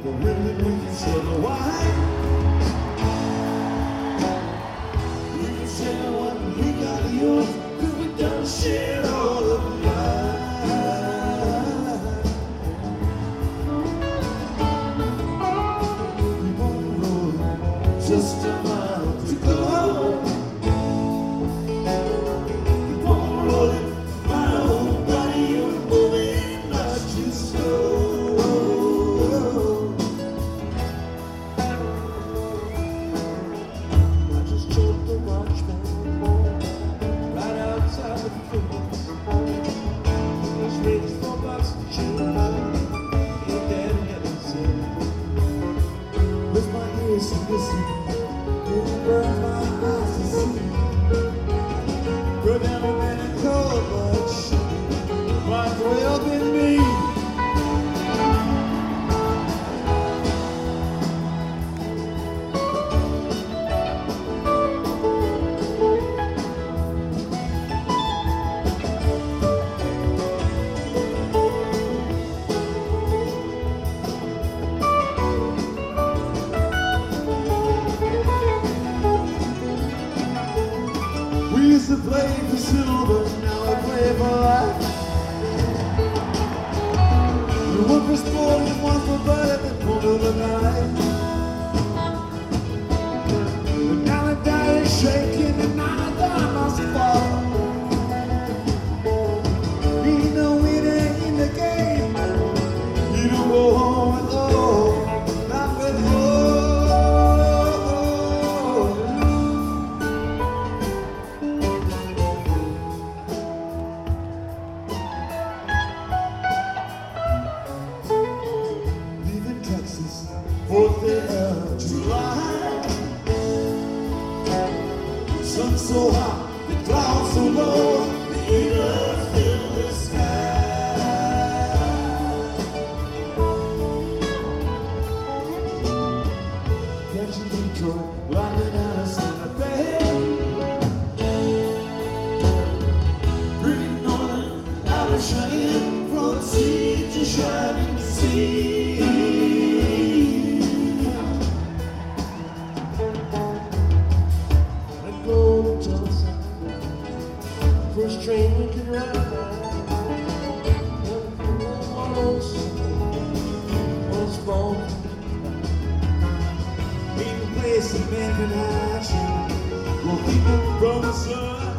but really we can tell why. We can share what we got yours, cause we done share all of life. Keep on rolling, just a mile to go. Keep on rolling, my old body, you're moving not too slow. I just told the watchman right outside the fence. He's ready for box of change. Ain't that heaven sent? With my ears to listen, it burns my eyes to see. We've never been in cold much, might well been me. We used to play for silver, now we play for life. One for sport and one for blood, and one for the night. But now the die is shaking and now the die must fall. Ain't no winner in the game. You don't go home with all, not with all. Texas, 4th of July. Sun so hot, the clouds so low, the eagles fill the sky. Catching Detroit, riding out of Santa Fe. Pretty northern, out of Cheyenne, from sea to shining sea. First train we could ride once born. Meeting place in man can hide you. Well, people from the sun.